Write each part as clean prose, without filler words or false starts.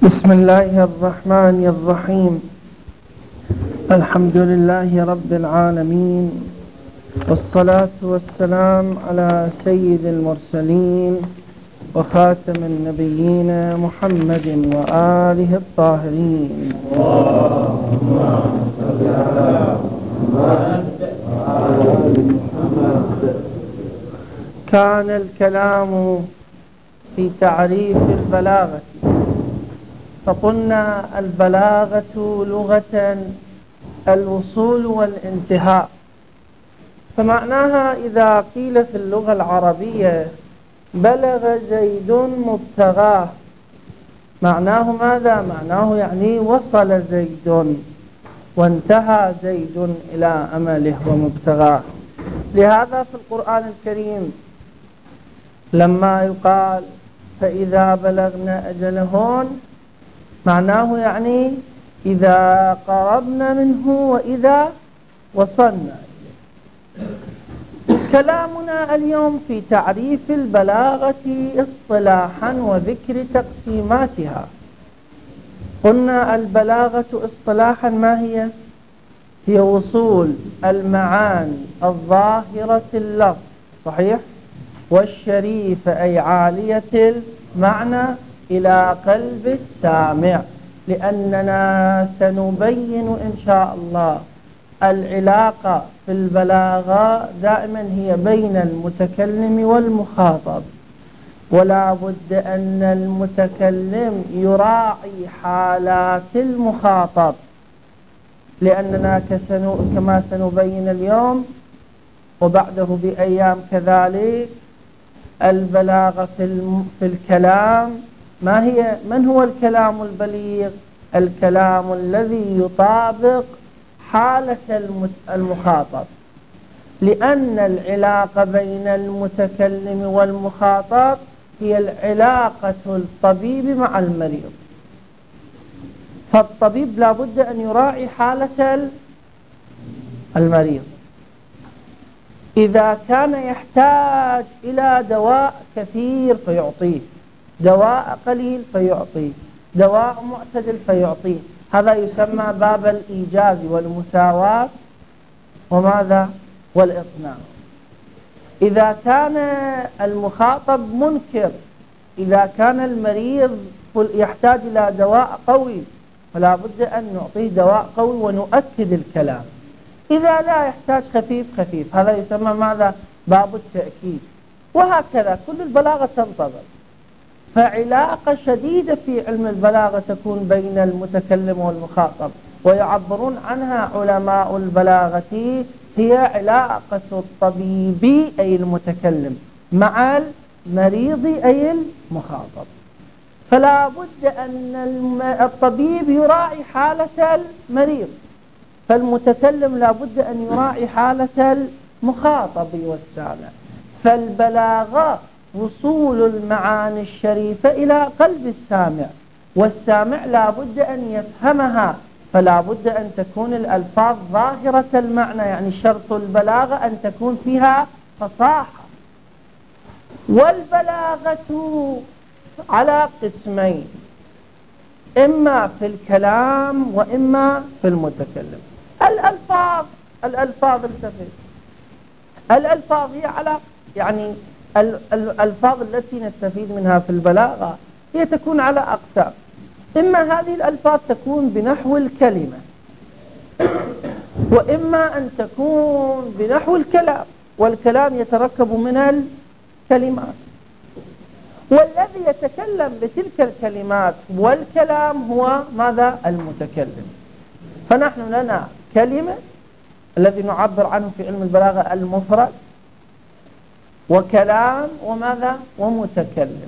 بسم الله الرحمن الرحيم. الحمد لله رب العالمين، والصلاة والسلام على سيد المرسلين وخاتم النبيين محمد وآله الطاهرين. اللهم صل على محمد وآل محمد. كان الكلام في تعريف البلاغة، فقلنا البلاغة لغة الوصول والانتهاء، فمعناها إذا قيل في اللغة العربية بلغ زيد مبتغاه، معناه ماذا؟ معناه يعني وصل زيد وانتهى زيد إلى أمله ومبتغاه. لهذا في القرآن الكريم لما يقال فإذا بلغنا أجلهن، معناه يعني إذا قربنا منه وإذا وصلنا إليه. كلامنا اليوم في تعريف البلاغة اصطلاحا وذكر تقسيماتها. قلنا البلاغة اصطلاحا ما هي؟ هي وصول المعاني الظاهرة اللفظ، صحيح، والشريفة أي عالية المعنى إلى قلب السامع، لأننا سنبين إن شاء الله العلاقة في البلاغة دائما هي بين المتكلم والمخاطب، ولا بد أن المتكلم يراعي حالات المخاطب، لأننا كما سنبين اليوم وبعده بأيام كذلك البلاغة في الكلام ما هي؟ من هو الكلام البليغ؟ الكلام الذي يطابق حالة المخاطب، لأن العلاقة بين المتكلم والمخاطب هي العلاقة الطبيب مع المريض، فالطبيب لا بد أن يراعي حالة المريض. إذا كان يحتاج إلى دواء كثير فيعطيه، دواء قليل فيعطيه، دواء معتدل فيعطيه، هذا يسمى باب الإيجاز والمساواة وماذا؟ والإقناع. إذا كان المخاطب منكر، إذا كان المريض يحتاج إلى دواء قوي فلا بد أن نعطيه دواء قوي ونؤكد الكلام. إذا لا يحتاج خفيف خفيف، هذا يسمى ماذا؟ باب التأكيد. وهكذا كل البلاغة تنطبق. فعلاقة شديدة في علم البلاغة تكون بين المتكلم والمخاطب، ويعبرون عنها علماء البلاغة هي علاقة الطبيب أي المتكلم مع المريض أي المخاطب. فلا بد أن الطبيب يراعي حالة المريض، فالمتكلم لا بد أن يراعي حالة المخاطب والسامع. فالبلاغة وصول المعاني الشريفة إلى قلب السامع، والسامع لا بد أن يفهمها، فلا بد أن تكون الألفاظ ظاهرة المعنى، يعني شرط البلاغة أن تكون فيها فصاحة. والبلاغة على قسمين، إما في الكلام وإما في المتكلم. الألفاظ هي على يعني الألفاظ التي نستفيد منها في البلاغة هي تكون على أقسام. إما هذه الألفاظ تكون بنحو الكلمة، وإما أن تكون بنحو الكلام، والكلام يتركب من الكلمات، والذي يتكلم بتلك الكلمات والكلام هو ماذا؟ المتكلم. فنحن لنا كلمة الذي نعبر عنه في علم البلاغة المفرد، وكلام وماذا؟ ومتكلم.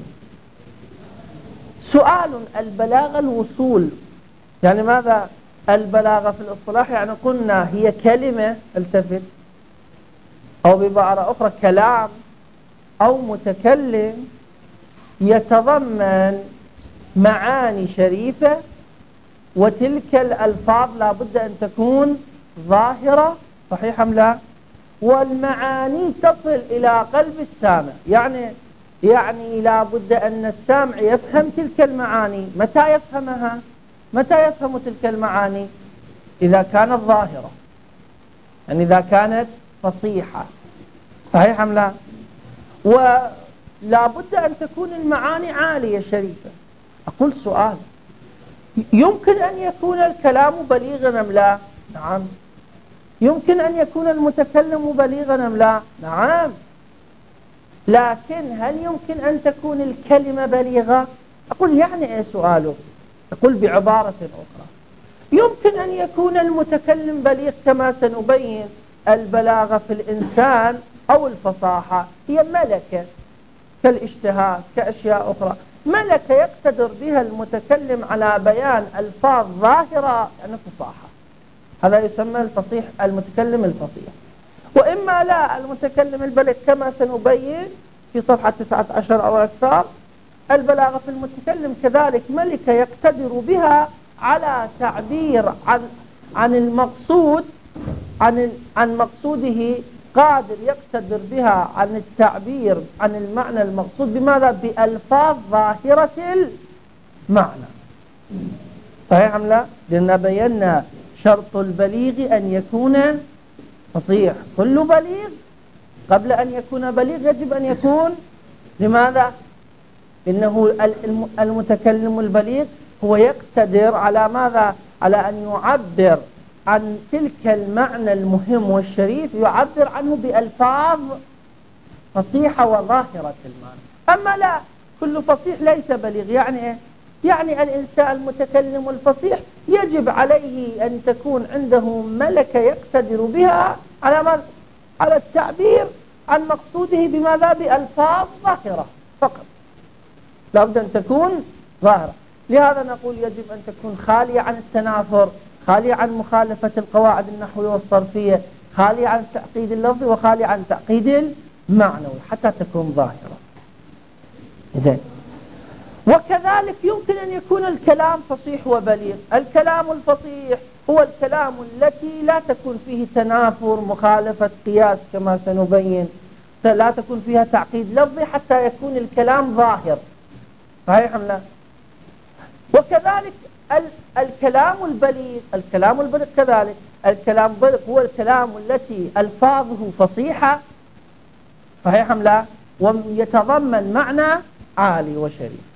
سؤال: البلاغة الوصول يعني ماذا؟ البلاغة في الاصطلاح يعني قلنا هي كلمة، التفت، أو بعبارة أخرى كلام أو متكلم يتضمن معاني شريفة، وتلك الألفاظ لا بد أن تكون ظاهرة، صحيح أم لا؟ والمعاني تصل إلى قلب السامع. يعني لا بد أن السامع يفهم تلك المعاني. متى يفهمها؟ متى يفهم تلك المعاني؟ إذا كانت ظاهرة، يعني إذا كانت فصيحة. صحيح أم لا؟ ولا بد أن تكون المعاني عالية شريفة. أقول سؤال: يمكن أن يكون الكلام بليغا أم لا؟ نعم. يمكن أن يكون المتكلم بليغا أم لا؟ نعم. لكن هل يمكن أن تكون الكلمة بليغة؟ أقول يعني إيه سؤاله؟ أقول بعبارة أخرى: يمكن أن يكون المتكلم بليغ كما سنبين. البلاغة في الإنسان أو الفصاحة هي ملكة كالاشتهاء كأشياء أخرى، ملكة يقتدر بها المتكلم على بيان ألفاظ ظاهرة، يعني فصاحة. هذا يسمى الفصيح، المتكلم الفصيح. وإما لا، المتكلم البليغ كما سنبين في صفحة 19 أو أكثر. البلاغة في المتكلم كذلك ملكة يقتدر بها على تعبير عن المقصود، عن مقصوده، قادر يقتدر بها عن التعبير عن المعنى المقصود. بماذا؟ بألفاظ ظاهرة المعنى. صحيح أم لا؟ لأننا بينا شرط البليغ أن يكون فصيح. كل بليغ قبل أن يكون بليغ يجب أن يكون لماذا؟ إنه المتكلم البليغ هو يقتدر على ماذا؟ على أن يعبر عن تلك المعنى المهم والشريف، يعبر عنه بألفاظ فصيحة وظاهرة المعنى. أما لا، كل فصيح ليس بليغ. يعني إيه؟ يعني الإنسان المتكلم الفصيح يجب عليه أن تكون عنده ملكة يقتدر بها على ماذا؟ على التعبير عن مقصوده بماذا؟ بألفاظ ظاهرة فقط. لابد أن تكون ظاهرة. لهذا نقول يجب أن تكون خالية عن التنافر، خالية عن مخالفة القواعد النحوية والصرفية، خالية عن التعقيد اللفظي، وخالية عن التعقيد المعنوي حتى تكون ظاهرة. إذن وكذلك يمكن أن يكون الكلام فصيح وبليغ. الكلام الفصيح هو الكلام التي لا تكون فيه تنافر، مخالفة قياس كما سنبين، لا تكون فيها تعقيد لفظي حتى يكون الكلام ظاهر. صحيح أم لا؟ وكذلك الكلام البليغ، الكلام البليغ كذلك، الكلام البليغ هو الكلام التي ألفاظه فصيحة. صحيح أم لا؟ ويتضمن معنى عالي وشريف.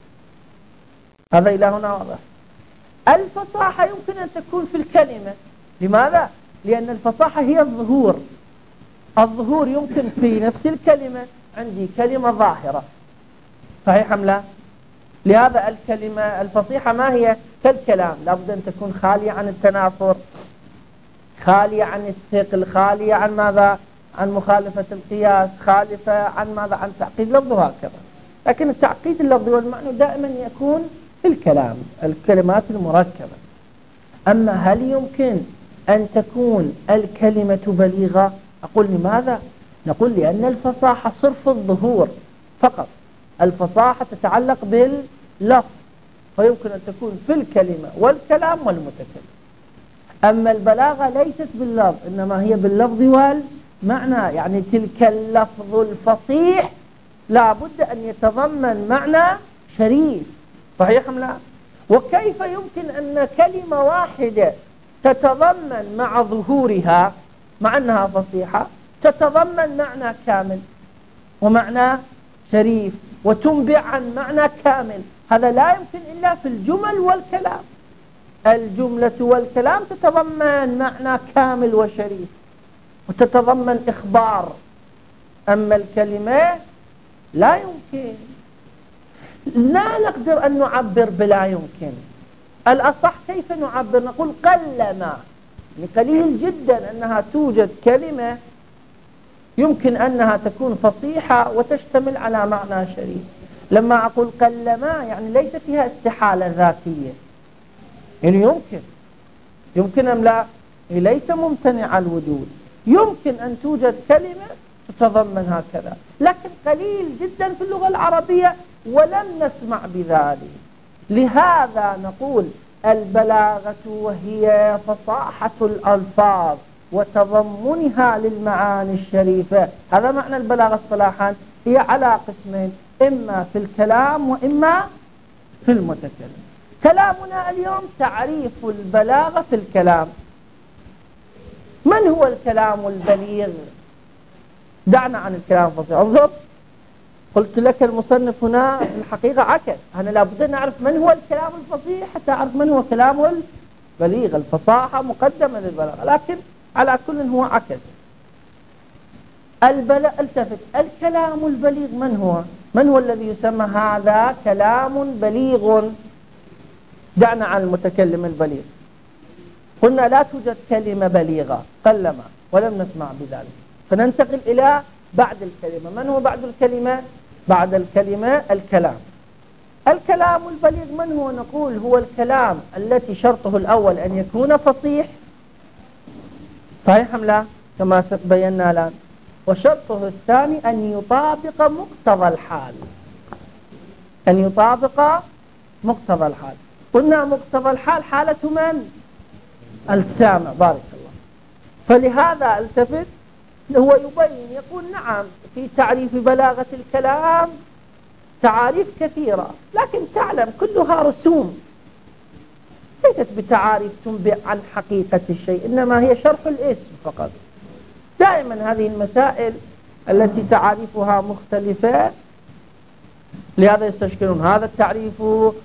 هذا إلى هنا واضح. الفصاحة يمكن أن تكون في الكلمة. لماذا؟ لأن الفصاحة هي الظهور. الظهور يمكن في نفس الكلمة. عندي كلمة ظاهرة. صحيح أم لا؟ لهذا الكلمة الفصيحة ما هي؟ كالكلام، لابد أن تكون خالية عن التنافر، خالية عن الثقل، خالية عن ماذا؟ عن مخالفة القياس، خالفة عن ماذا؟ عن تعقيد لفظ، وهكذا. لكن التعقيد اللفظي والمعنى دائما يكون في الكلام، الكلمات المركبة. أما هل يمكن أن تكون الكلمة بليغة؟ أقول لماذا؟ نقول لأن الفصاحة صرف الظهور فقط. الفصاحة تتعلق باللفظ، فيمكن أن تكون في الكلمة والكلام والمتكلم. أما البلاغة ليست باللفظ، إنما هي باللفظ والمعنى. يعني تلك اللفظ الفصيح لا بد أن يتضمن معنى شريف. صحيح أم لا؟ وكيف يمكن أن كلمة واحدة تتضمن مع ظهورها، مع أنها فصيحة، تتضمن معنى كامل ومعنى شريف وتنبع عن معنى كامل؟ هذا لا يمكن إلا في الجمل والكلام. الجملة والكلام تتضمن معنى كامل وشريف وتتضمن إخبار. أما الكلمة لا يمكن. لا نقدر أن نعبر بلا يمكن. الأصح كيف نعبر؟ نقول قلما، قليل جدا أنها توجد كلمة يمكن أنها تكون فصيحة وتشتمل على معنى شريف. لما أقول قلما يعني ليس فيها استحالة ذاتية، يعني يمكن أم لا؟ ليس ممتنع الوجود. يمكن أن توجد كلمة تتضمن هكذا، لكن قليل جدا في اللغة العربية ولم نسمع بذلك. لهذا نقول البلاغة وهي فصاحة الألفاظ وتضمنها للمعاني الشريفة. هذا معنى البلاغة اصطلاحا. هي على قسمين، إما في الكلام وإما في المتكلم. كلامنا اليوم تعريف البلاغة في الكلام. من هو الكلام البليغ؟ دعنا عن الكلام الفصيح. انظر، قلت لك المصنف هنا في الحقيقة عكس. أنا لابد أن نعرف من هو الكلام الفصيح حتى أعرف من هو كلام البليغ. الفصاحة مقدمة للبلاغة، لكن على كل هو عكس. التفت، الكلام البليغ من هو؟ من هو الذي يسمى هذا كلام بليغ؟ دعنا عن المتكلم البليغ. قلنا لا توجد كلمة بليغة، قلما ولم نسمع بذلك. فننتقل إلى بعد الكلمة. من هو بعد الكلمة؟ بعد الكلمة الكلام. الكلام البليغ من هو؟ نقول هو الكلام التي شرطه الأول أن يكون فصيح، صحيح أم لا؟ كما بينا الآن. وشرطه الثاني أن يطابق مقتضى الحال. أن يطابق مقتضى الحال. قلنا مقتضى الحال حالة من؟ السامع، بارك الله. فلهذا التفت، هو يبين يقول نعم في تعريف بلاغة الكلام تعاريف كثيرة، لكن تعلم كلها رسوم، ليست بتعاريف تنبئ عن حقيقة الشيء، إنما هي شرح الاسم فقط. دائما هذه المسائل التي تعاريفها مختلفة لهذا يستشكلون. هذا التعريف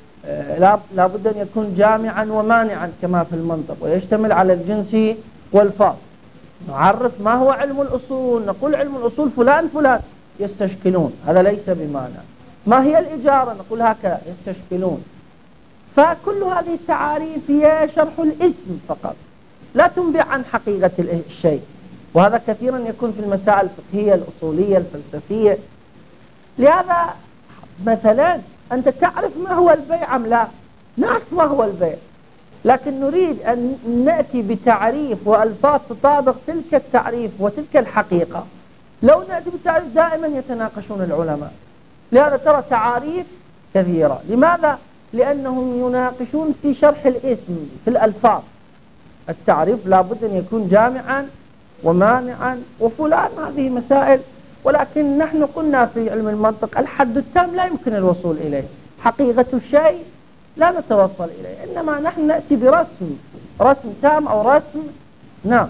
لا بد أن يكون جامعا ومانعا كما في المنطق، ويشتمل على الجنس والفاظ. نعرف ما هو علم الأصول، نقول علم الأصول فلان فلان، يستشكلون، هذا ليس بمعنى. ما هي الإجارة؟ نقول هكذا، يستشكلون. فكل هذه التعاريف هي شرح الاسم فقط، لا تنبئ عن حقيقة الشيء. وهذا كثيرا يكون في المسائل الفقهية الأصولية الفلسفية. لهذا مثلا أنت تعرف ما هو البيع أم لا؟ نعرف ما هو البيع، لكن نريد أن نأتي بتعريف وألفاظ تطابق تلك التعريف وتلك الحقيقة. لو نأتي بالتعريف دائما يتناقشون العلماء. لهذا ترى تعاريف كثيرة. لماذا؟ لأنهم يناقشون في شرح الاسم في الألفاظ. التعريف لابد أن يكون جامعا ومانعا وفلان، هذه مسائل. ولكن نحن قلنا في علم المنطق الحد التام لا يمكن الوصول إليه، حقيقة الشيء لا نتوصل إليه، إنما نحن نأتي رسم تام أو رسم ناقص.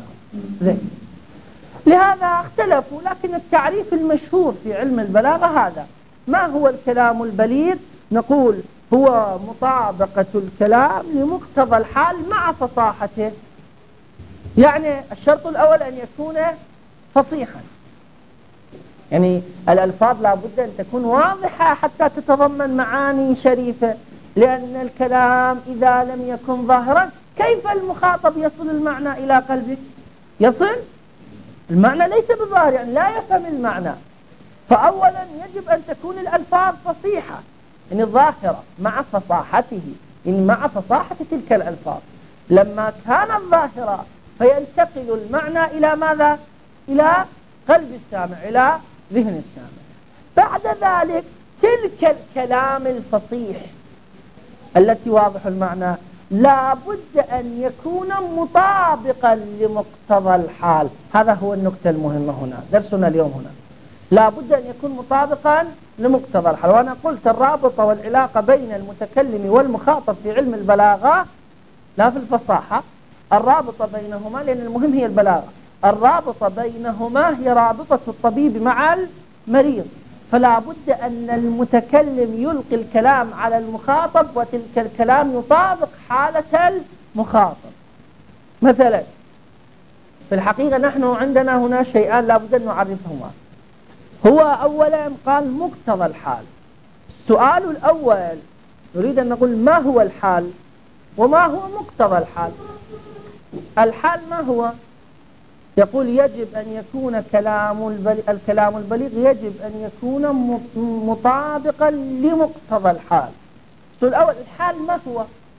لهذا اختلفوا، لكن التعريف المشهور في علم البلاغة هذا. ما هو الكلام البليغ؟ نقول هو مطابقة الكلام لمقتضى الحال مع فصاحته. يعني الشرط الأول أن يكون فصيحا، يعني الألفاظ لابد أن تكون واضحة حتى تتضمن معاني شريفة، لأن الكلام إذا لم يكن ظاهرا كيف المخاطب يصل المعنى إلى قلبه؟ يصل المعنى ليس بظاهر، يعني لا يفهم المعنى. فأولا يجب أن تكون الألفاظ فصيحة، يعني ظاهرة مع فصاحته، يعني مع فصاحة تلك الألفاظ. لما كانت ظاهرة فينتقل المعنى إلى ماذا؟ إلى قلب السامع، إلى ذهن السامع. بعد ذلك تلك الكلام الفصيح التي واضح المعنى لا بد أن يكون مطابقا لمقتضى الحال. هذا هو النقطة المهمة هنا، درسنا اليوم هنا. لا بد أن يكون مطابقا لمقتضى الحال. وأنا قلت الرابطة والعلاقة بين المتكلم والمخاطب في علم البلاغة لا في الفصاحة، الرابطة بينهما، لأن المهم هي البلاغة، الرابطة بينهما هي رابطة الطبيب مع المريض. فلا بد أن المتكلم يلقي الكلام على المخاطب، وتلك الكلام يطابق حالة المخاطب. مثلا في الحقيقة نحن عندنا هنا شيئان لا بد أن نعرفهما. هو أولا قال مقتضى الحال. السؤال الأول نريد أن نقول ما هو الحال وما هو مقتضى الحال. الحال ما هو؟ يقول يجب أن يكون الكلام البليغ يجب أن يكون مطابقا لمقتضى الحال. السؤال الأول الحال ما هو؟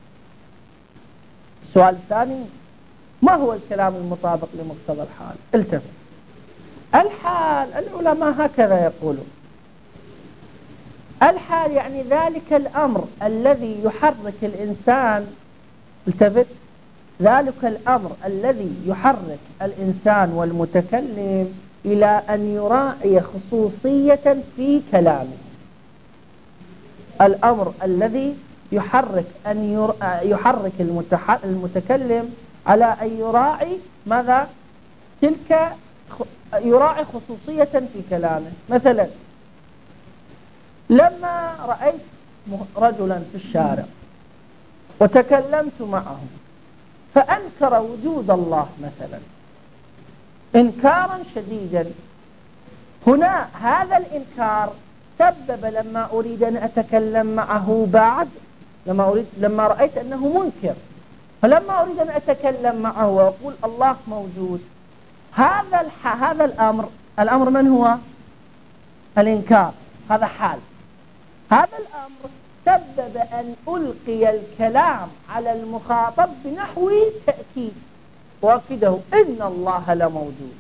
السؤال الثاني ما هو الكلام المطابق لمقتضى الحال؟ التفت. الحال العلماء هكذا يقولون، الحال يعني ذلك الأمر الذي يحرك الإنسان، التفت، ذلك الأمر الذي يحرك الإنسان والمتكلم إلى أن يراعي خصوصية في كلامه. الأمر الذي يحرك المتكلم على أن يراعي ماذا؟ يراعي خصوصية في كلامه. مثلا لما رأيت رجلا في الشارع وتكلمت معه فأنكر وجود الله مثلا إنكارا شديدا، هنا هذا الإنكار سبب لما أريد أن أتكلم معه بعد، لما رأيت أنه منكر، فلما أريد أن أتكلم معه وأقول الله موجود، هذا الأمر من هو؟ الإنكار، هذا حال. هذا الأمر سبب أن ألقي الكلام على المخاطب بنحو تأكيد، وأكده إن الله لموجود.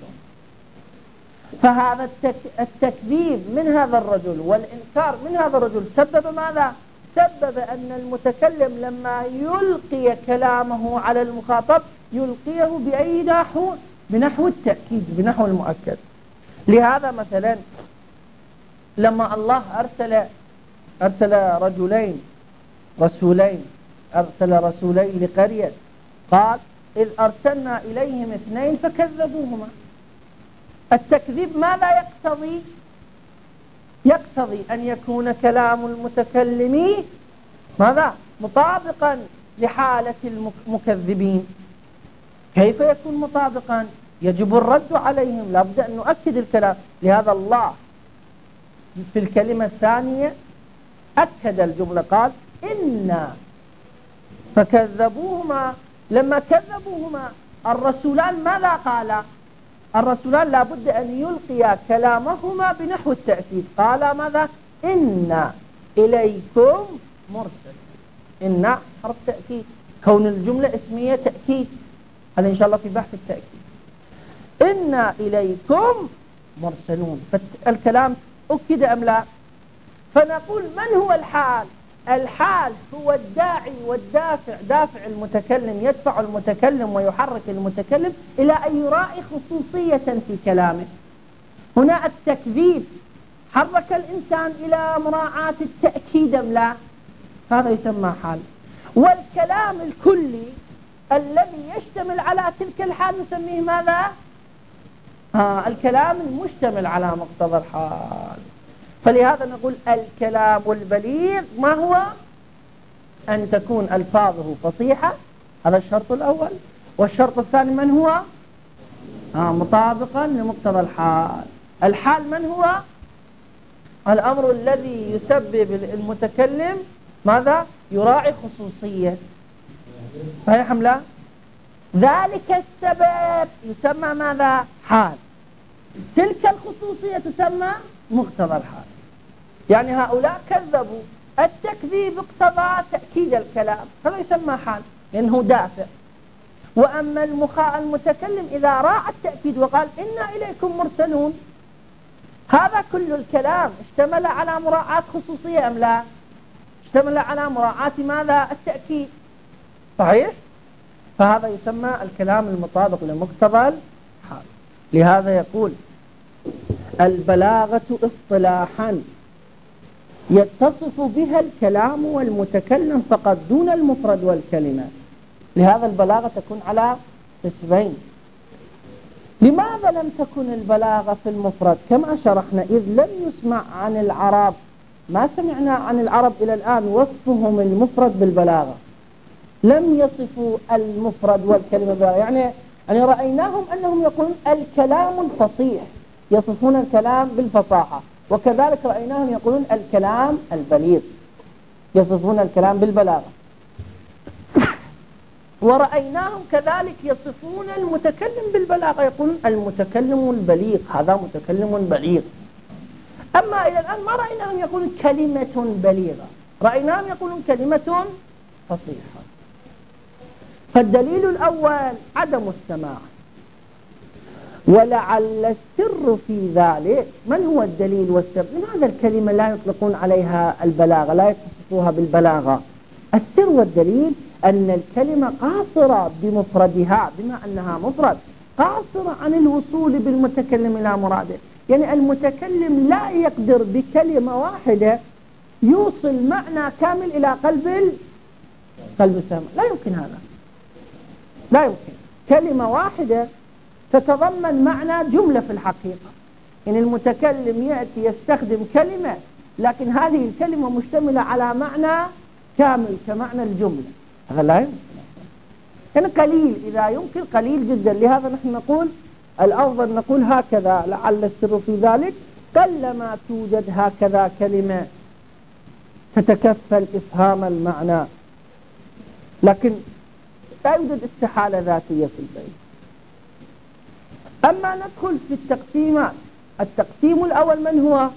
فهذا التكذيب من هذا الرجل والإنكار من هذا الرجل سبب ماذا؟ سبب أن المتكلم لما يلقي كلامه على المخاطب يلقيه بأي نحو؟ بنحو التأكيد، بنحو المؤكد. لهذا مثلا لما الله أرسل رسولين لقرية، قال إذ أرسلنا إليهم 2 فكذبوهما. التكذيب ماذا يقتضي؟ يقتضي أن يكون كلام المتكلم ماذا؟ مطابقا لحالة المكذبين. كيف يكون مطابقا؟ يجب الرد عليهم، لابد أن نؤكد الكلام. لهذا الله في الكلمة الثانية أكد الجملة، قال إنا فكذبوهما. لما كذبوهما الرسولان ماذا قالا؟ الرسولان لابد أن يلقيا كلامهما بنحو التأكيد. قال ماذا؟ إنا إليكم مرسل. إنا حرف تأكيد، كون الجملة اسمية تأكيد، هذا إن شاء الله في بحث التأكيد. إنا إليكم مرسلون، فالكلام أكد أم لا؟ فنقول من هو الحال؟ الحال هو الداعي والدافع، دافع المتكلم، يدفع المتكلم ويحرك المتكلم إلى أن يراعي خصوصية في كلامه. هنا التكذيب حرك الإنسان إلى مراعاة التأكيد أم لا؟ هذا يسمى حال. والكلام الكلي الذي يشتمل على تلك الحال نسميه ماذا؟ الكلام المشتمل على مقتضى الحال. فلهذا نقول الكلام البليغ ما هو؟ أن تكون ألفاظه فصيحة، هذا الشرط الأول. والشرط الثاني من هو؟ مطابقا لمقتضى الحال. الحال من هو؟ الأمر الذي يسبب المتكلم ماذا؟ يراعي خصوصية. صحيح أم لا؟ ذلك السبب يسمى ماذا؟ حال. تلك الخصوصية تسمى مقتضى الحال. يعني هؤلاء كذبوا، التكذيب اقتضى تأكيد الكلام، هذا يسمى حال لأنه دافع. وأما المتكلم إذا راعى التأكيد وقال إنا إليكم مرسلون، هذا كل الكلام اشتمل على مراعاة خصوصية أم لا؟ اشتمل على مراعاة ماذا؟ التأكيد. صحيح؟ فهذا يسمى الكلام المطابق لمقتضى الحال. لهذا يقول البلاغة اصطلاحا يتصف بها الكلام والمتكلم فقط دون المفرد والكلمة. لهذا البلاغة تكون على قسمين. لماذا لم تكن البلاغة في المفرد؟ كما شرحنا، إذ لم يسمع عن العرب، ما سمعنا عن العرب إلى الآن وصفهم المفرد بالبلاغة، لم يصفوا المفرد والكلمة بالبلاغة. يعني رأيناهم أنهم يقولون الكلام الفصيح، يصفون الكلام بالفصاحة، وكذلك رأيناهم يقولون الكلام البليغ، يصفون الكلام بالبلاغة. ورأيناهم كذلك يصفون المتكلم بالبلاغة، يقولون المتكلم البليغ، هذا متكلم بليغ. أما إلى الآن ما رأيناهم يقولون كلمة بليغة، رأيناهم يقولون كلمة فصيحة. فالدليل الأول عدم السماع، ولعل السر في ذلك. من هو الدليل والسر؟ لماذا الكلمة لا يطلقون عليها البلاغة، لا يتصفوها بالبلاغة؟ السر والدليل أن الكلمة قاصرة بمفردها، بما أنها مفرد، قاصرة عن الوصول بالمتكلم إلى مراده. يعني المتكلم لا يقدر بكلمة واحدة يوصل معنى كامل إلى قلب السامع، لا يمكن هذا، لا يمكن. كلمة واحدة تتضمن معنى جملة في الحقيقة. يعني المتكلم يأتي يستخدم كلمة، لكن هذه الكلمة مشتملة على معنى كامل كمعنى الجملة، هذا لا يمكن. يعني قليل، إذا يمكن قليل جدا. لهذا نحن نقول الأفضل نقول هكذا، لعل السر في ذلك قلما توجد هكذا كلمة تتكفل إفهام المعنى، لكن لا يوجد استحالة ذاتية في البيت. أما ندخل في التقسيمات. التقسيم الأول من هو؟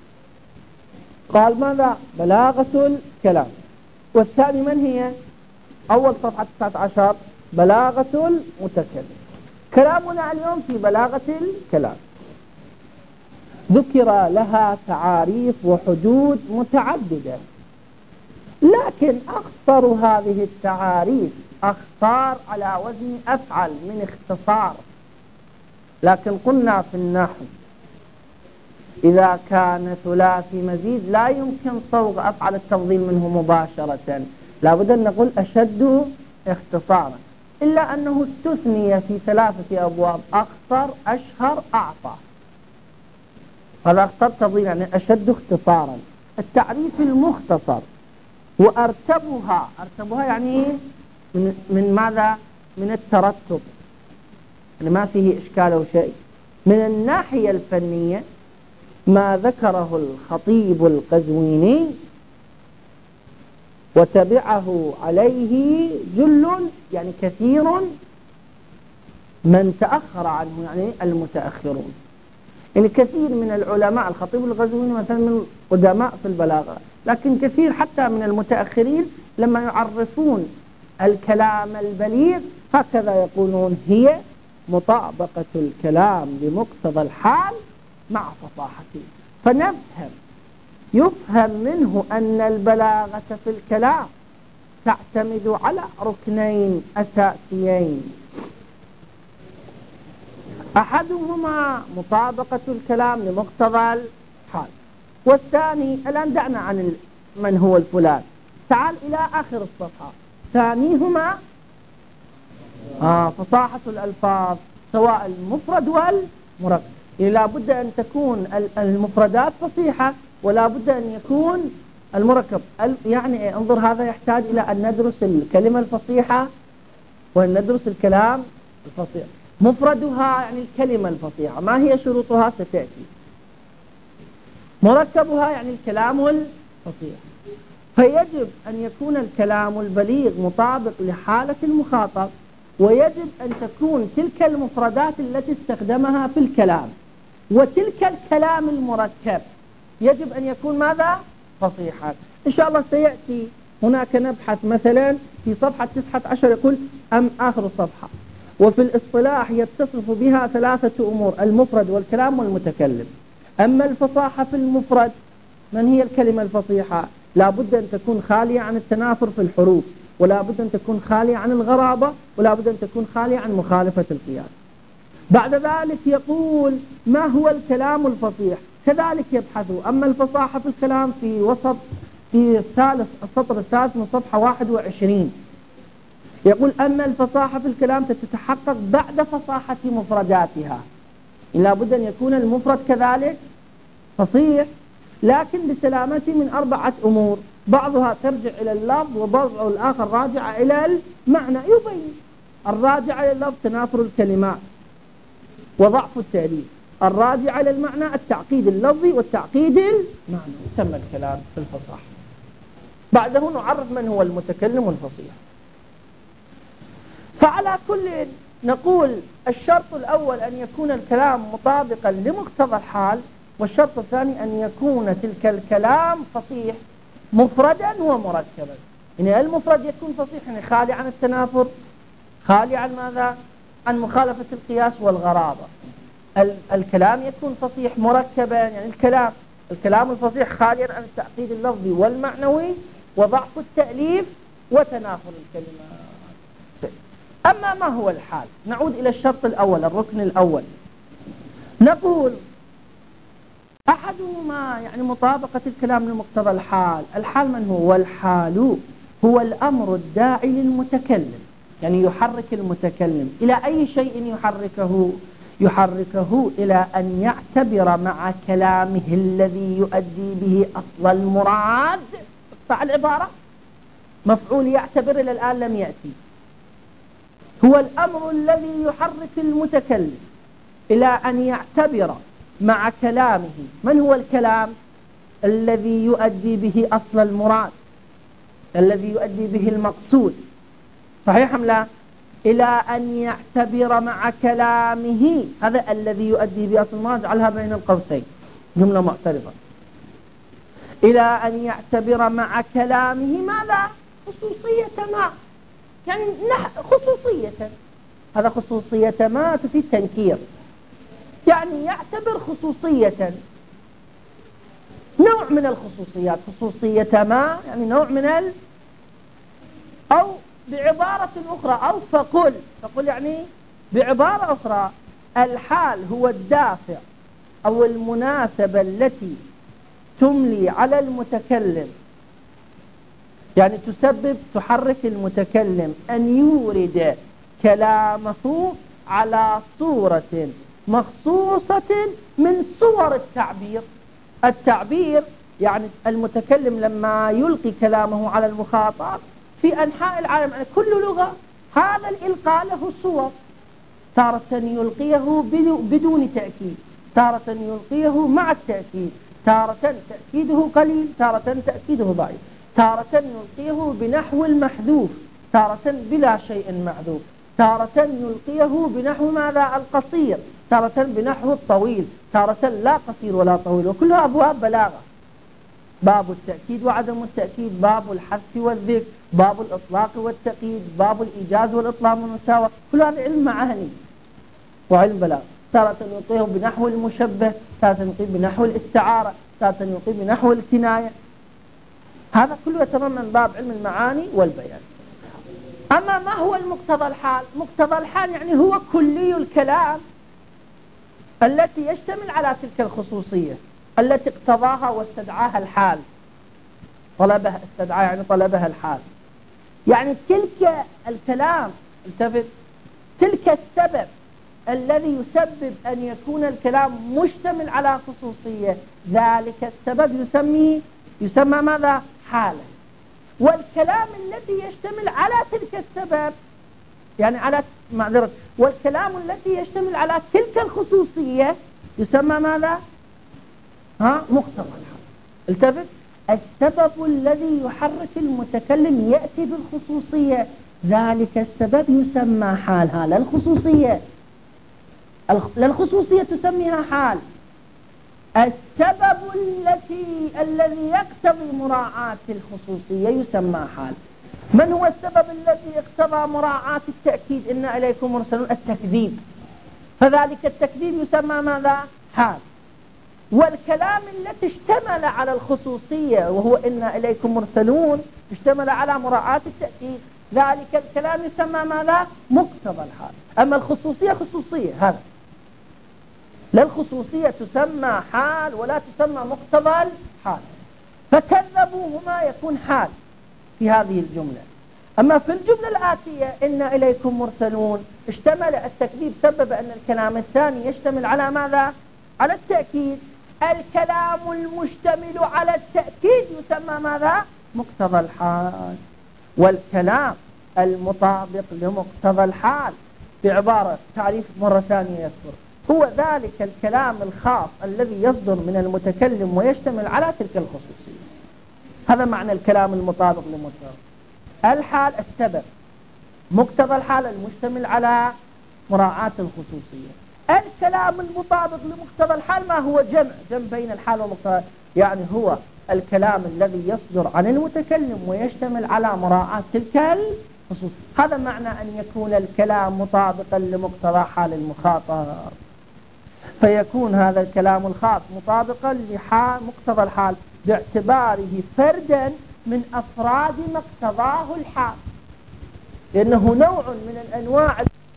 قال ماذا؟ بلاغة الكلام. والثاني من هي؟ أول صفحة 19 بلاغة المتكلم. كلامنا اليوم في بلاغة الكلام. ذكر لها تعاريف وحدود متعددة، لكن أخطر هذه التعاريف أخطار على وزن أفعل من اختصار. لكن قلنا في النحو إذا كان ثلاثي مزيد لا يمكن صوغ أفعل التفضيل منه مباشرة، لا بد أن نقول أشد اختصارا، إلا أنه استثني في 3 أبواب: أخطر، أشهر، أعطى. هذا أخطر تفضيل يعني أشد اختصارا. التعريف المختصر وأرتبها، أرتبها يعني من ماذا؟ من الترتب، يعني ما فيه إشكال أو شيء. من الناحية الفنية ما ذكره الخطيب القزويني وتبعه عليه جل، يعني كثير من تأخر عنه، يعني المتأخرون. يعني كثير من العلماء، الخطيب القزويني مثلا من قدماء في البلاغة، لكن كثير حتى من المتأخرين لما يعرفون الكلام البليغ هكذا يقولون: هي مطابقة الكلام لمقتضى الحال مع فصاحته. فنفهم، يفهم منه أن البلاغة في الكلام تعتمد على ركنين أساسيين: أحدهما مطابقة الكلام لمقتضى الحال، والثاني، الآن دعنا عن من هو الفلان، تعال إلى آخر الصفحة، ثانيهما فصاحة الألفاظ سواء المفرد والمركب. يعني لا بد أن تكون المفردات فصيحة، ولا بد أن يكون المركب. يعني انظر، هذا يحتاج إلى أن ندرس الكلمة الفصيحة وأن ندرس الكلام الفصيح. مفردها يعني الكلمة الفصيحة، ما هي شروطها ستأتي. مركبها يعني الكلام الفصيح. فيجب أن يكون الكلام البليغ مطابق لحالة المخاطب، ويجب أن تكون تلك المفردات التي استخدمها في الكلام وتلك الكلام المركب يجب أن يكون ماذا؟ فصيحا. إن شاء الله سيأتي هناك نبحث مثلا في صفحة 19 يقول آخر الصفحة: وفي الاصطلاح يتصف بها 3 أمور: المفرد والكلام والمتكلم. أما الفصاحة في المفرد، من هي الكلمة الفصيحة؟ لا بد أن تكون خالية عن التنافر في الحروف، ولا بد أن تكون خالية عن الغرابة، ولا بد أن تكون خالية عن مخالفة القياس. بعد ذلك يقول: ما هو الكلام الفصيح؟ كذلك يبحثوا. أما الفصاحة في الكلام في السطر الثالث من صفحة 21 يقول: أما الفصاحة في الكلام تتحقق بعد فصاحة مفرداتها. لا بد أن يكون المفرد كذلك فصيح، لكن بسلامته من 4 أمور: بعضها ترجع إلى اللفظ، وبعض الآخر راجع إلى المعنى. يبين الراجع إلى اللفظ تنافر الكلمات وضعف التأليف، الراجع إلى المعنى التعقيد اللفظي والتعقيد المعنى. تم الكلام في الفصاحة. بعده نعرف من هو المتكلم الفصيح. فعلى كل نقول الشرط الأول أن يكون الكلام مطابقا لمقتضى الحال، والشرط الثاني أن يكون تلك الكلام فصيح مفردا ومركبا. يعني المفرد يكون فصيح، يعني خالي عن التنافر، خالي عن ماذا؟ عن مخالفة القياس والغرابة. الكلام يكون فصيح مركبا، يعني الكلام الفصيح خاليا عن التعقيد اللفظي والمعنوي وضعف التأليف وتنافر الكلمات. أما ما هو الحال؟ نعود إلى الشرط الأول، الركن الأول. نقول أحدهما يعني مطابقة الكلام لمقتضى الحال. الحال من هو؟ والحال هو الأمر الداعي للمتكلم، يعني يحرك المتكلم إلى أي شيء يحركه إلى أن يعتبر مع كلامه الذي يؤدي به أصل المراد. اقطع العبارة، مفعول يعتبر إلى الآن لم يأتي. هو الأمر الذي يحرك المتكلم إلى أن يعتبر مع كلامه. من هو الكلام؟ الذي يؤدي به أصل المراد، الذي يؤدي به المقصود، صحيح أم لا؟ إلى أن يعتبر مع كلامه، هذا الذي يؤدي به أصل المراد، اجعلها بين القوسين جملة معترضة. إلى أن يعتبر مع كلامه ماذا؟ خصوصية ما، يعني خصوصية، هذا خصوصية ما تفيد تنكير، يعني يعتبر خصوصية، نوع من الخصوصيات، خصوصية ما يعني نوع من أو بعبارة أخرى، أو فقل يعني بعبارة أخرى الحال هو الدافع أو المناسبة التي تملي على المتكلم، يعني تحرك المتكلم أن يورد كلامه على صورة مخصوصة من صور التعبير. التعبير يعني المتكلم لما يلقي كلامه على المخاطب في أنحاء العالم، يعني كل لغة هذا الإلقاء له صور، تارة يلقيه بدون تأكيد، تارة يلقيه مع التأكيد، تارة تأكيده قليل، تارة تأكيده ضعيف، تارة يلقيه بنحو المحذوف، تارة بلا شيء محذوف، تارة يلقيه بنحو ماذا؟ القصير، تارة بنحو الطويل، تارة لا قصير ولا طويل، وكلها أبواب بلاغة. باب التأكيد وعدم التأكيد، باب الحذف والذكر، باب الإطلاق والتقييد، باب الإيجاز والإطلاق والمساواة، كل هذا علم معاني وعلم بلاغة. تارة يلقيه بنحو المشبه، تارة يلقيه بنحو الاستعارة، تارة يلقيه بنحو الكناية، هذا كله يتضمن باب علم المعاني والبيان. أما ما هو المقتضى الحال؟ مقتضى الحال يعني هو كلي الكلام التي يشتمل على تلك الخصوصية التي اقتضاها واستدعاها الحال، طلبها، استدعاها يعني طلبها الحال، يعني تلك الكلام، التفت، تلك السبب الذي يسبب أن يكون الكلام مشتمل على خصوصية، ذلك السبب يسمى ماذا؟ حالا. والكلام الذي يشتمل على تلك السبب يعني على معذرة، والكلام الذي يشتمل على تلك الخصوصية يسمى ماذا؟ مقتضى الحال. التفت، السبب الذي يحرك المتكلم يأتي بالخصوصية، ذلك السبب يسمى حال. لا الخصوصية تسميها حال. السبب الذي يقتضي مراعاة الخصوصية يسمى حال. من هو السبب الذي اقتضى مراعاة التأكيد؟ إن إليكم مرسلون، التكذيب، فذلك التكذيب يسمى ماذا؟ حال. والكلام الذي اشتمل على الخصوصية وهو إن إليكم مرسلون اشتمل على مراعاة التأكيد، ذلك الكلام يسمى ماذا؟ مقتضى الحال. أما الخصوصية خصوصية، هذا لا، الخصوصية تسمى حال ولا تسمى مقتضى الحال، فكذبوهما يكون حال في هذه الجملة. أما في الجملة الآتية إن إليكم مرسلون اشتمل التكذيب، سبب أن الكلام الثاني يشتمل على ماذا؟ على التأكيد. الكلام المشتمل على التأكيد يسمى ماذا؟ مقتضى الحال. والكلام المطابق لمقتضى الحال بعبارة تعريف مرة ثانية يذكر، هو ذلك الكلام الخاص الذي يصدر من المتكلم ويشتمل على تلك الخصوصية. هذا معنى الكلام المطابق لمقتضى الحال. السبب مقتضى الحال المشتمل على مراعاة الخصوصية. الكلام المطابق لمقتضى الحال ما هو؟ جمع بين الحال ومقتضى، يعني هو الكلام الذي يصدر عن المتكلم ويشتمل على مراعاة تلك الخصوص. هذا معنى أن يكون الكلام مطابقا لمقتضى حال المخاطب، فيكون هذا الكلام الخاص مطابقا لمقتضى الحال باعتباره فردا من أفراد مقتضاه الحال. لأنه نوع من الأنواع.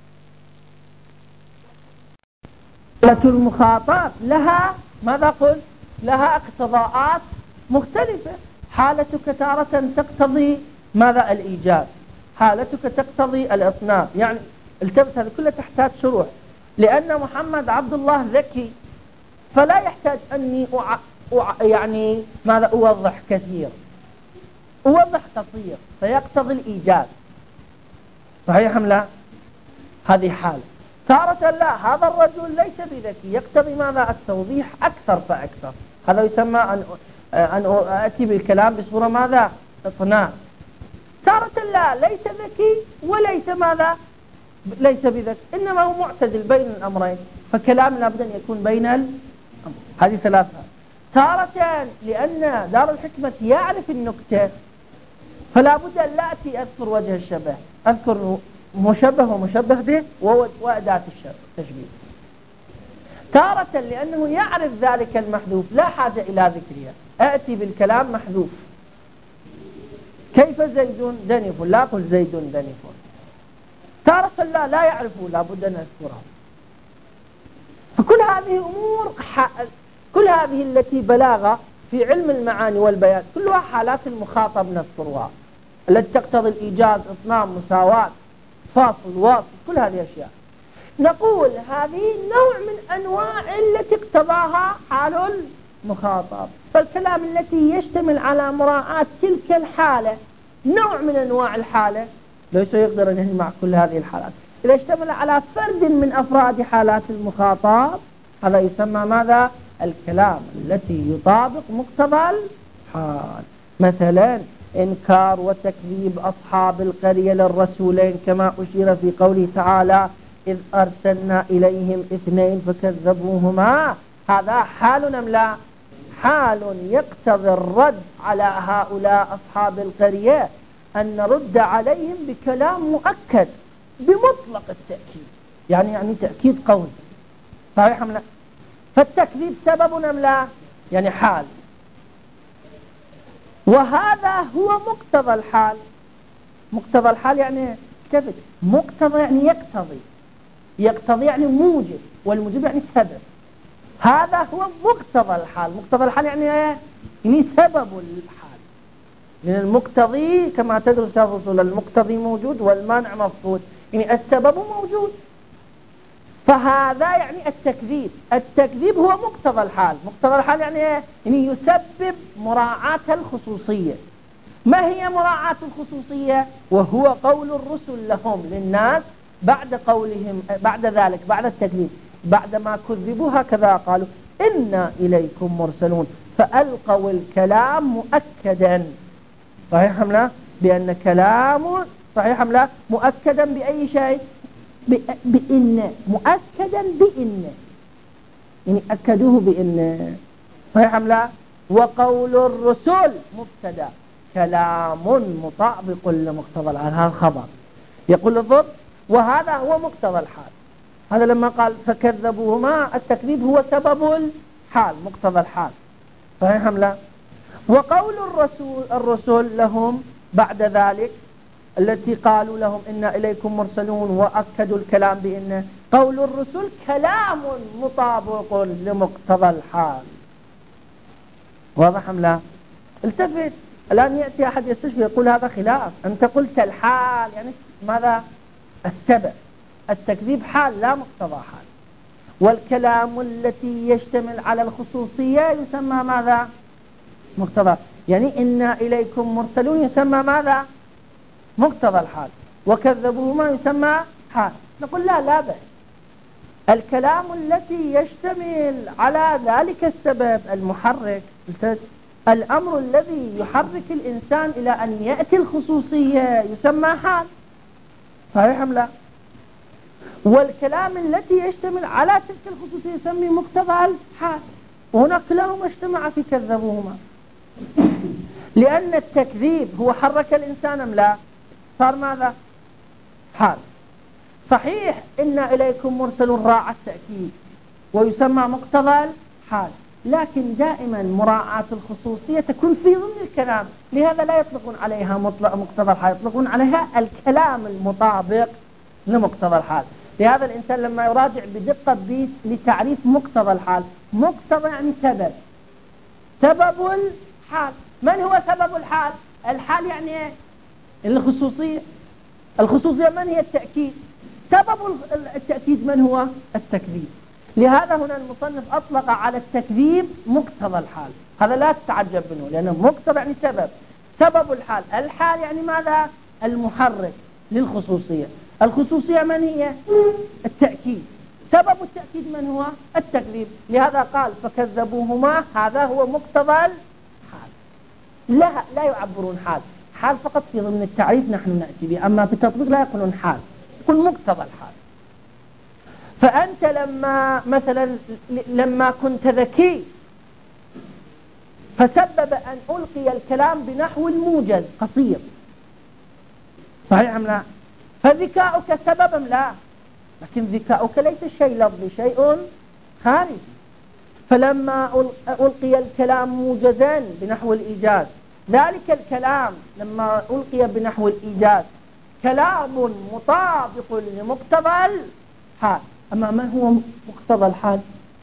حالة المخاطب لها ماذا قلت؟ لها اقتضاءات مختلفة. حالتك تارة تقتضي ماذا؟ الإيجاب. حالتك تقتضي الإطناب. يعني التبس هذه كلها تحتاج شروح. لأن محمد عبد الله ذكي فلا يحتاج أني يعني ماذا أوضح كثير، أوضح قصير، فيقتضي الإيجاب. صحيح أم لا؟ هذه حالة. تارة لا، هذا الرجل ليس بذكي، يقتضي ماذا؟ التوضيح أكثر فأكثر. هذا يسمى أن أأتي بالكلام بصورة ماذا؟ إطناب. تارة لا، ليس ذكي وليس ماذا؟ ليس بذكي، إنما هو معتدل بين الأمرين، فكلام لابد أن يكون بين الأمرين. هذه ثلاثة. تارة لأن دار الحكمة يعرف النكتة فلا بد أن لا أتي أذكر وجه الشبه، أذكر مشبه ومشبه به وأداة التشبيه. تارة لأنه يعرف ذلك المحذوف لا حاجة إلى ذكرها، أأتي بالكلام محذوف. كيف زيد دنف؟ لا أقول زيد دنف. تارة لا يعرفه، لا بد أن أذكره. فكل هذه أمور كل هذه التي بلاغة في علم المعاني والبيان كلها حالات المخاطب نذكرها، التي تقتضي الإيجاز، إطناب، مساواة، فاصل، واصل، كل هذه أشياء. نقول هذه نوع من أنواع التي اقتضاها حال المخاطب. فالكلام التي يشتمل على مراعاة تلك الحالة نوع من أنواع الحالة، ليس يقدر أن يجمع كل هذه الحالات. إذا اشتمل على فرد من أفراد حالات المخاطب هذا يسمى ماذا؟ الكلام التي يطابق مقتضى الحال. مثلا إنكار وتكذيب أصحاب القرية للرسولين كما أشير في قوله تعالى إذ أرسلنا إليهم 2 فكذبوهما. هذا حال أم لا؟ حال يقتضي الرد على هؤلاء أصحاب القرية أن نرد عليهم بكلام مؤكد بمطلق التأكيد، يعني تأكيد قوي. صحيح أم لا؟ فالتكذيب سبب أم لا؟ يعني حال. وهذا هو مقتضى الحال. مقتضى الحال يعني كذب. مقتضى يعني يقتضي يعني موجب، والموجب يعني سبب. هذا هو مقتضى الحال. مقتضى الحال يعني ايه؟ يعني سبب الحال. من المقتضي كما تدرس الرسول المقتضي موجود والمانع مفقود، يعني السبب موجود. فهذا يعني التكذيب هو مقتضى الحال. مقتضى الحال يعني ايه؟ يعني يسبب مراعاة الخصوصية. ما هي مراعاة الخصوصية؟ وهو قول الرسل لهم للناس بعد ذلك بعد التكذيب، بعدما كذبوا هكذا قالوا إنا إليكم مرسلون، فألقوا الكلام مؤكدا. صحيح أم لا؟ بأن كلام صحيح أم لا؟ مؤكدا بأي شيء؟ بإن. مؤكدا بإن، يعني أكدوه بإن. صحيح أم لا؟ وقول الرسل مبتدا كلام مطابق لمقتضى الحال، هذا الخبر يقول الضب، وهذا هو مقتضى الحال. هذا لما قال فكذبوهما التكذيب هو سبب الحال، مقتضى الحال. صحيح أم لا؟ وقول الرسل لهم بعد ذلك التي قالوا لهم إنا إليكم مرسلون وأكدوا الكلام بإن قول الرسل كلام مطابق لمقتضى الحال. واضح أم لا؟ التفت الآن يأتي أحد يستشفي يقول هذا خلاف، أنت قلت الحال يعني ماذا؟ السبب. التكذيب حال لا مقتضى حال. والكلام التي يشتمل على الخصوصية يسمى ماذا؟ مقتضى. يعني إنا إليكم مرسلون يسمى ماذا؟ مقتضى الحال. وكذبوهما يسمى حال. نقول لا بأس. الكلام التي يشتمل على ذلك السبب المحرك، الأمر الذي يحرك الإنسان إلى أن يأتي الخصوصية يسمى حال. صحيح أم لا؟ والكلام التي يشتمل على تلك الخصوصية يسمى مقتضى الحال. وهنا كلاهما اجتمع في كذبوهما، لأن التكذيب هو حرك الإنسان أم لا؟ صار ماذا؟ حال. صحيح إنا إليكم مرسل راعى التأكيد ويسمى مقتضى الحال، لكن دائما مراعاة الخصوصية تكون في ضمن الكلام، لهذا لا يطلقون عليها مطلق مقتضى الحال، يطلقون عليها الكلام المطابق لمقتضى الحال. لهذا الإنسان لما يراجع بدقة لتعريف مقتضى الحال، مقتضى يعني سبب، سبب الحال. من هو سبب الحال؟ الحال يعني ايه؟ الخصوصية. الخصوصية من هي؟ التأكيد. سبب التأكيد من هو؟ التكذيب. لهذا هنا المصنف أطلق على التكذيب مقتضى الحال، هذا لا تتعجب منه لأنه مقتضى يعني سبب، سبب الحال. الحال يعني ماذا؟ المحرك للخصوصية. الخصوصية من هي؟ التأكيد. سبب التأكيد من هو؟ التكذيب. لهذا قال فكذبوهما، هذا هو مقتضى الحال. لا يعبرون حال، حال فقط في ضمن التعريف نحن نأتي به، أما في التطبيق لا يقولون حال، يقول مقتضى الحال. فأنت لما مثلا لما كنت ذكي فسبب أن ألقي الكلام بنحو الموجز قصير، صحيح أم لا؟ فذكاؤك سبب أم لا؟ لكن ذكاؤك ليس شيء لفظي، شيء خارجي. فلما ألقي الكلام موجزا بنحو الإيجاز، ذلك الكلام لما ألقي بنحو الإيجاز كلام مطابق لمقتضى الحال. أما ما هو مقتضى الحال؟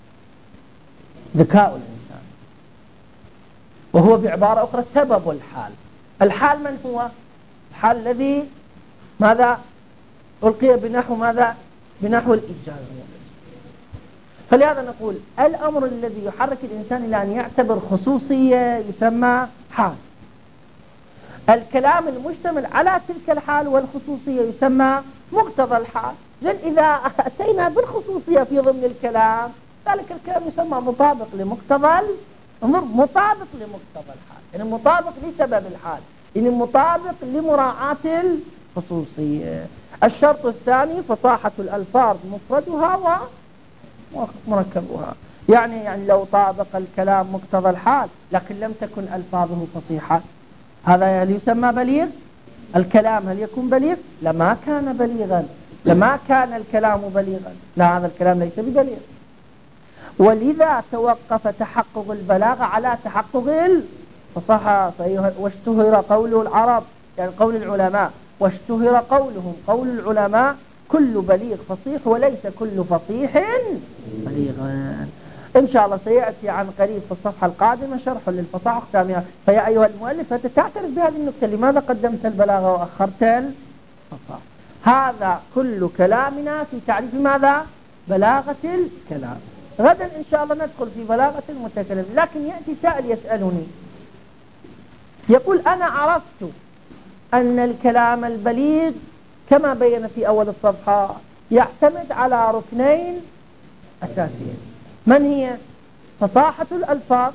ذكاء الإنسان، وهو بعبارة أخرى سبب الحال. الحال من هو؟ الحال الذي ماذا ألقي بنحو ماذا؟ بنحو الإيجاز. فلهذا نقول الأمر الذي يحرك الإنسان إلى أن يعتبر خصوصية يسمى حال. الكلام المشتمل على تلك الحال والخصوصية يسمى مقتضى الحال. إذا أتينا بالخصوصية في ضمن الكلام، ذلك الكلام يسمى مطابق لمقتضى مطابق لمقتضى الحال، يعني مطابق لسبب الحال، يعني مطابق لمراعاة الخصوصية. الشرط الثاني فصاحة الألفاظ مفردها ومركبها، يعني لو طابق الكلام مقتضى الحال لكن لم تكن ألفاظه فصيحة، هذا هل يسمى بليغ؟ الكلام هل يكون بليغ؟ لما كان بليغا، لما كان الكلام بليغا، لا، هذا الكلام ليس ببليغ. ولذا توقف تحقق البلاغة على تحقق الفصاحة. واشتهر قول العرب، يعني قول العلماء، واشتهر قولهم قول العلماء كل بليغ فصيح وليس كل فصيح بليغا. إن شاء الله سيأتي عن قريب في الصفحة القادمة شرح للفصاحة أقسامها. فيا أيها المؤلف أنت تعترف بهذه النقطة، لماذا قدمت البلاغة وأخرت الفصاحة؟ هذا كل كلامنا في تعريف ماذا؟ بلاغة الكلام. غدا إن شاء الله ندخل في بلاغة المتكلم. لكن يأتي سائل يسألني يقول أنا عرفت أن الكلام البليغ كما بين في أول الصفحة يعتمد على ركنين أساسيين، من هي؟ فصاحة الألفاظ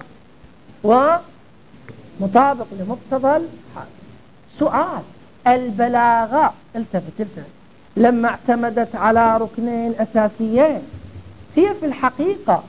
ومطابق لمقتضى الحال. سؤال: البلاغة التفت لما اعتمدت على ركنين أساسيين هي في الحقيقة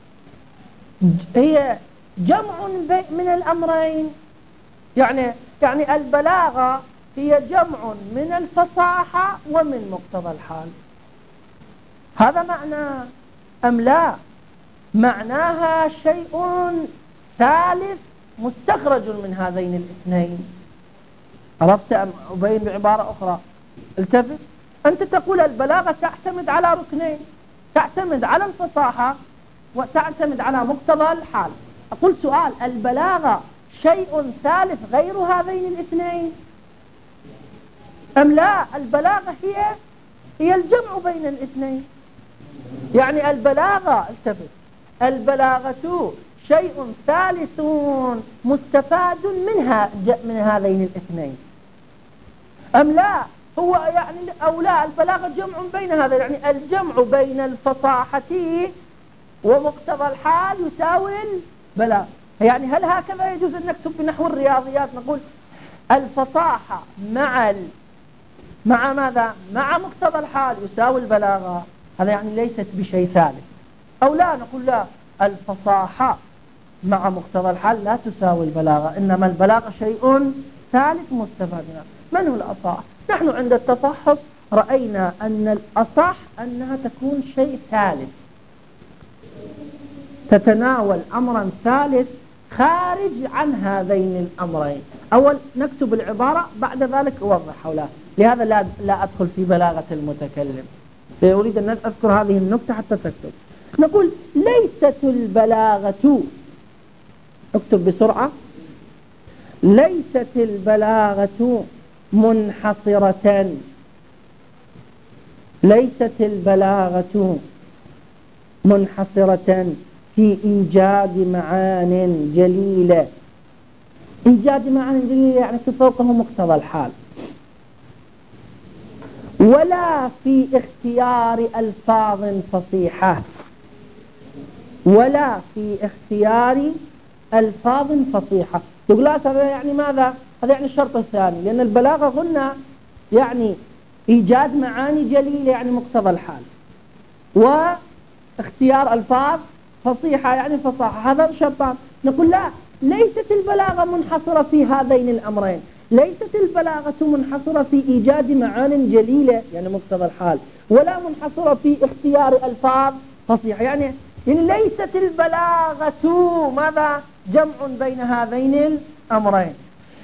هي جمع من الأمرين، يعني البلاغة هي جمع من الفصاحة ومن مقتضى الحال. هذا معناه أم لا؟ معناها شيء ثالث مستخرج من هذين الاثنين. عرفت أم أبين بعبارة أخرى؟ التفت، أنت تقول البلاغة تعتمد على ركنين، تعتمد على الفصاحة وتعتمد على مقتضى الحال. أقول سؤال: البلاغة شيء ثالث غير هذين الاثنين أم لا؟ البلاغة هي الجمع بين الاثنين، يعني البلاغة التفت، البلاغة شيء ثالث مستفاد من هذين الاثنين أم لا؟ هو يعني أو لا، البلاغة جمع بين هذا، يعني الجمع بين الفصاحة ومقتضى الحال يساوي البلاغة. يعني هل هكذا يجوز أن نكتب بنحو الرياضيات نقول الفصاحة مع ماذا؟ مع مقتضى الحال يساوي البلاغة؟ هذا يعني ليست بشيء ثالث. أو لا، نقول لا، الفصاحة مع مقتضى الحال لا تساوي البلاغة، إنما البلاغة شيء ثالث مستفاد منه. من هو الأصح؟ نحن عند التفحص رأينا أن الأصح أنها تكون شيء ثالث، تتناول أمرا ثالث خارج عن هذين الأمرين. أول نكتب العبارة، بعد ذلك أوضح حولها، لهذا لا أدخل في بلاغة المتكلم، أريد أن أذكر هذه النكتة حتى تكتب. نقول ليست البلاغة، اكتب بسرعة، ليست البلاغة منحصرة، ليست البلاغة منحصرة في إيجاد معان جليلة. إيجاد معان جليلة يعني تفوقه مقتضى الحال، ولا في اختيار ألفاظ فصيحة، ولا في اختيار ألفاظ فصيحة. تقول لا هذا يعني ماذا؟ هذا يعني الشرط الثاني، لأن البلاغة قلنا يعني إيجاد معاني جليلة يعني مقتضى الحال، واختيار ألفاظ فصيحة يعني فصاحة، هذا شرطان. نقول لا، ليست البلاغة منحصرة في هذين الأمرين، ليست البلاغة منحصرة في إيجاد معان جليلة يعني مقتضى الحال، ولا منحصرة في اختيار ألفاظ فصيحة، يعني ليست البلاغة ماذا؟ جمع بين هذين الأمرين.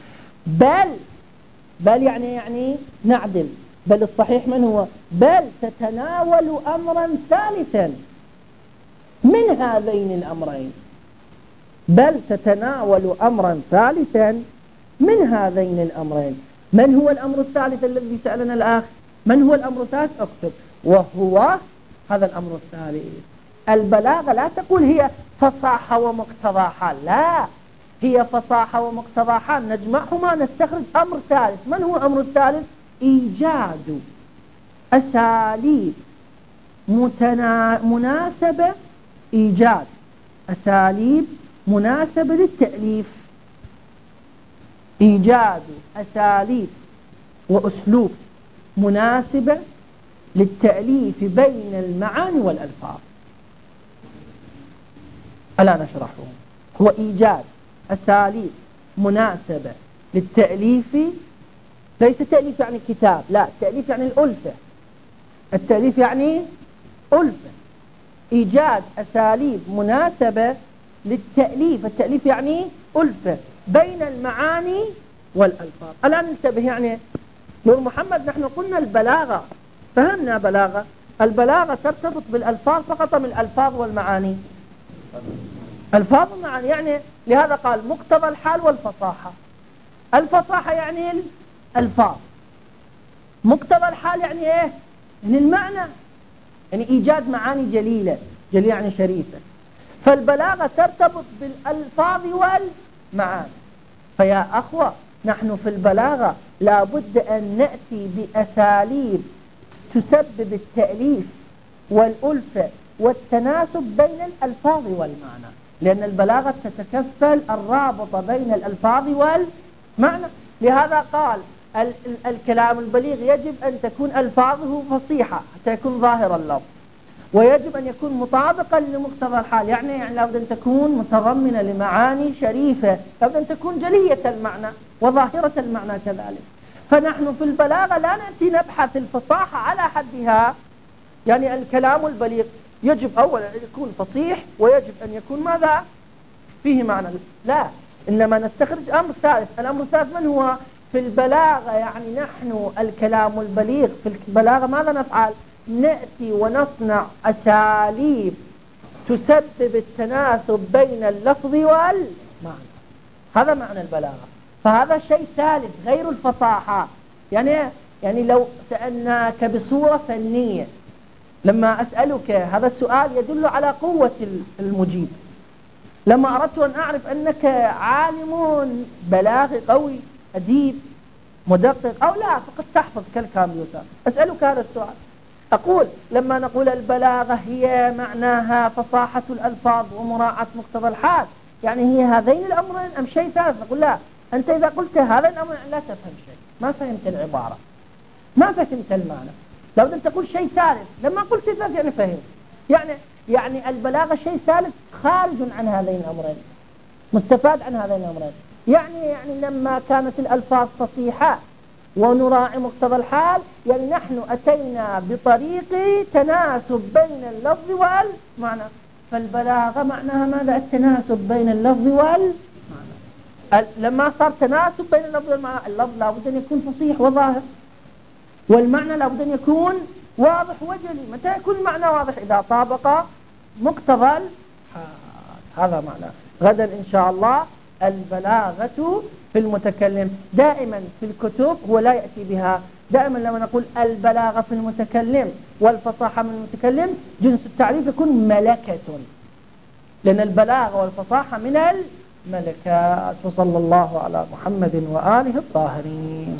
بل يعني نعدل، بل الصحيح من هو؟ بل تتناول أمرا ثالثا من هذين الأمرين، بل تتناول أمرا ثالثا من هذين الأمرين. من هو الأمر الثالث الذي سألنا الآخر؟ من هو الأمر الثالث؟ اكتب، وهو هذا الأمر الثالث. البلاغة لا تقول هي فصاحة ومقتضى حال، لا، هي فصاحة ومقتضى حال نجمعهما نستخرج أمر ثالث. من هو الأمر الثالث؟ إيجاد أساليب مناسبة، إيجاد أساليب مناسبة للتأليف، إيجاد أساليب وأسلوب مناسبة للتأليف بين المعاني والألفاظ. ألا نشرحه؟ هو إيجاد أساليب مناسبة للتأليف، ليس تأليف يعني كتاب، لا، التأليف يعني الألفة، التأليف يعني ألفة، إيجاد أساليب مناسبة للتأليف، التأليف يعني ألفة بين المعاني والألفاظ. الآن انتبه، يعني نور محمد نحن قلنا البلاغة، فهمنا بلاغة، البلاغة ترتبط بالألفاظ فقط من الألفاظ والمعاني، ألفاظ ومعاني، يعني لهذا قال مقتضى الحال والفصاحة. الفصاحة يعني الألفاظ، مقتضى الحال يعني إيه؟ يعني المعنى، يعني إيجاد معاني جليلة، جليلة يعني شريفة. فالبلاغة ترتبط بالألفاظ والمعاني. فيا أخوة نحن في البلاغة لابد أن نأتي بأساليب تسبب التأليف والألفة والتناسب بين الألفاظ والمعنى، لأن البلاغة تتكفل الرابط بين الألفاظ والمعنى. لهذا قال الكلام البليغ يجب أن تكون ألفاظه فصيحة حتى يكون ظاهر اللفظ، ويجب أن يكون مطابقا لمقتضى الحال، يعني لابد أن تكون متضمنة لمعاني شريفة، لابد أن تكون جلية المعنى وظاهرة المعنى كذلك. فنحن في البلاغة لا نأتي نبحث الفصاحة على حدها، يعني الكلام البليغ يجب أولا أن يكون فصيح، ويجب أن يكون ماذا؟ فيه معنى، لا، إنما نستخرج أمر ثالث. الأمر الثالث من هو؟ في البلاغة يعني نحن الكلام البليغ في البلاغة ماذا نفعل؟ نأتي ونصنع أساليب تسبب التناسب بين اللفظ والمعنى، هذا معنى البلاغة. فهذا شيء ثالث غير الفصاحة. يعني لو سألناك بصورة فنية، لما أسألك هذا السؤال يدل على قوة المجيب. لما أردت أن أعرف أنك عالم بلاغي قوي أديب مدقق أو لا فقد تحفظ كالكمبيوتر، أسألك هذا السؤال، أقول لما نقول البلاغة هي معناها فصاحة الألفاظ ومراعاة مقتضى الحال، يعني هي هذين الأمرين أم شيء ثالث؟ نقول لا، أنت إذا قلت هذا الأمر لا تفهم شيء، ما فهمت العبارة، ما فهمت المعنى، لابد أن تقول شيء ثالث. لما قلت شيء ثالث يعني فهم، يعني البلاغة شيء ثالث خارج عن هذين الأمرين، مستفاد عن هذين الأمرين. يعني لما كانت الألفاظ فصيحة ونراعي مقتضى الحال، يعني نحن أتينا بطريق تناسب بين اللفظ والمعنى. فالبلاغة معناها ماذا؟ التناسب بين اللفظ والمعنى. لما صار تناسب بين اللفظ والمعنى، اللفظ لابد أن يكون فصيح وظاهر، والمعنى لابد أن يكون واضح وجلي. متى يكون المعنى واضح؟ إذا طابق مقتضى الحال. هذا معنى. غدا إن شاء الله البلاغة في المتكلم. دائما في الكتب هو لا يأتي بها. دائما لما نقول البلاغة في المتكلم والفصاحة من المتكلم، جنس التعريف يكون ملكة، لأن البلاغة والفصاحة من الملكات. وصلى الله على محمد وآله الطاهرين.